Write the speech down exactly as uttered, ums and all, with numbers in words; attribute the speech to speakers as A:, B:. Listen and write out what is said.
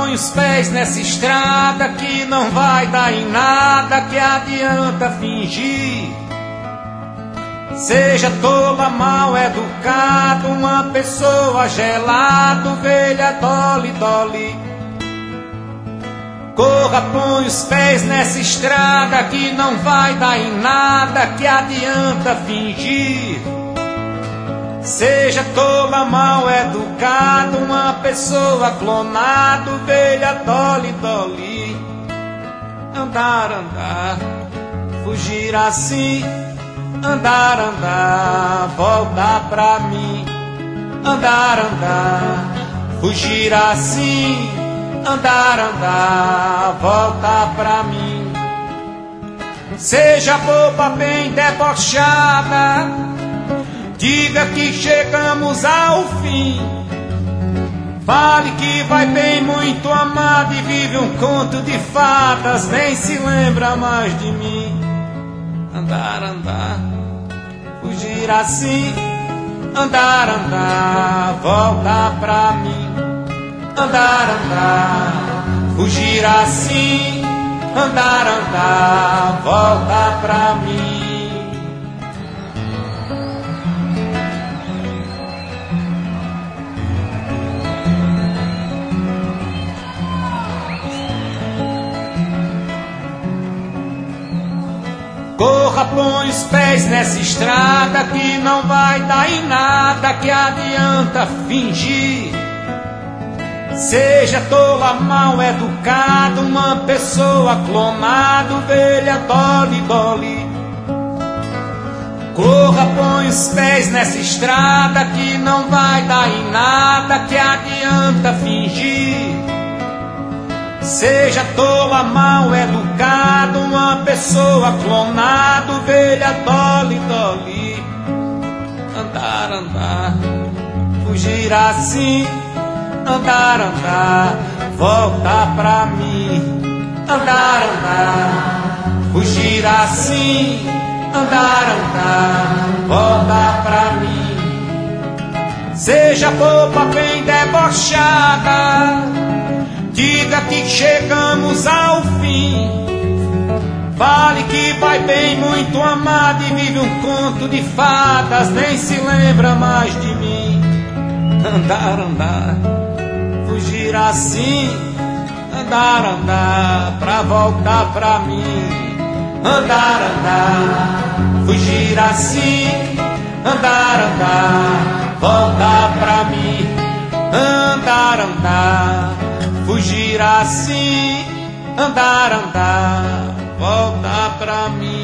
A: põe os pés nessa estrada que não vai dar em nada, que adianta fingir. Seja tola, mal educado, uma pessoa gelada, ovelha dole, dole. Corra, põe os pés nessa estrada que não vai dar em nada, que adianta fingir. Seja tola, mal educado, uma pessoa clonada, ovelha dole, dole. Andar, andar, fugir assim. Andar, andar, voltar pra mim. Andar, andar, fugir assim. Andar, andar, voltar pra mim. Seja boba, bem debochada, diga que chegamos ao fim. Fale que vai bem, muito amada, e vive um conto de fadas, nem se lembra mais de mim. Andar, andar, fugir assim. Andar, andar, voltar pra mim. Andar, andar, fugir assim. Andar, andar, voltar pra mim. Corra, põe os pés nessa estrada que não vai dar em nada, que adianta fingir. Seja tola, mal educado, uma pessoa clonada, ovelha dole, dole. Corra, põe os pés nessa estrada que não vai dar em nada, que adianta fingir. Seja tola, mal educado, uma pessoa clonada, ovelha dole, dole. Andar, andar, fugir assim. Andar, andar, voltar pra mim. Andar, andar, fugir assim. Andar, andar, voltar pra mim. Seja boba, bem debochada, diga que chegamos ao fim. Fale que vai bem, muito amada, e vive um conto de fadas, nem se lembra mais de mim. Andar, andar, fugir assim. Andar, andar, pra voltar pra mim. Andar, andar, fugir assim. Andar, andar, voltar pra mim. Andar, andar, fugir assim. Andar, andar, voltar pra mim.